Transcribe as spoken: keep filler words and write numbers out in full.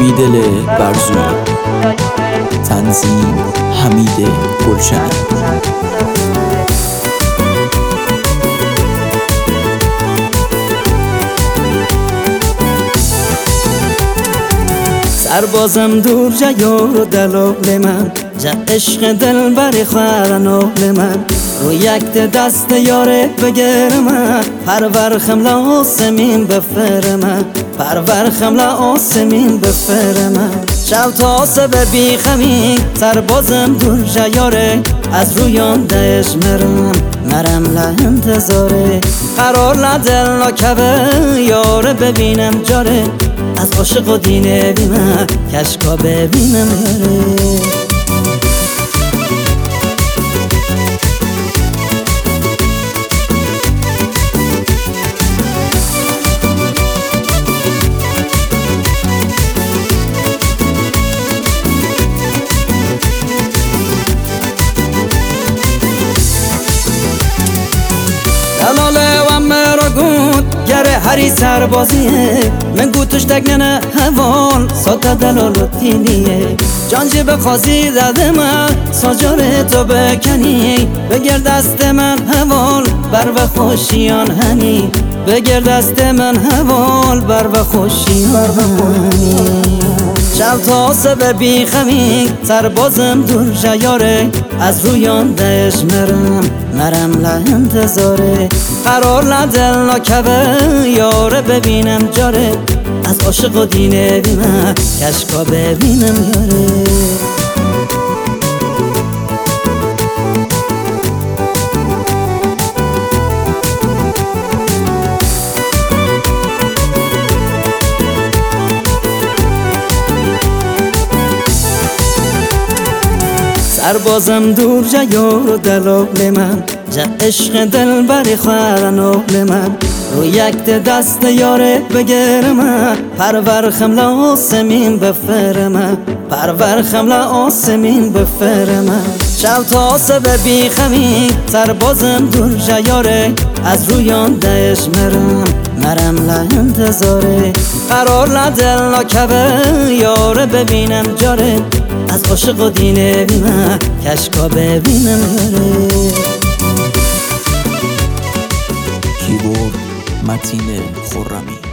بیدل برزون، تنظیم حمید گلشنی. سربازم دور جیار دلال من، جا عشق دل بری خرنال من. رو یک دست یاره بگر من، پرور خملا آسمین بفر من، پرور خملا آسمین بفر من. شب تا سبه بی خمی سربازم دور جیاره، از رویان دش مرم مرم لانتظاره. قرار لدل ناکبه یاره ببینم جاره، از عاشق و دینه بیمه کشکا ببینم یاره. دلاله و مرا گود گره هری سربازیه، من گوتش تکنه هوال ساته دلال و تینیه. جانجی به خازی داده من ساجاره تو بکنی، بگر دست من هوال بر و خوشیان هنی، بگر دست من هوال بر و خوشیان هنی. شب تا سبه بی خمی سربازم دور جیاره، از رویان دش مرم مرم لانتظاره. قرار لدل ناکبه یاره ببینم جاره، از عاشق و دینه بیمه کشکا ببینم یاره. سربازم دور جیار دلال من، جا عشق دل بری خرنال من. رو یک دست یاره بگر من، پرور خملا آسمین بفر من، پرور خملا آسمین بفر من. شب تا سبه بی خمی سربازم دور جیاره، از رویان دش مرم مرم لانتظاره. قرار لدل ناکبه یاره ببینم جاره، از عاشق و دینه بیمه کشکا ببینم یاره. کیبورد متین خرمی.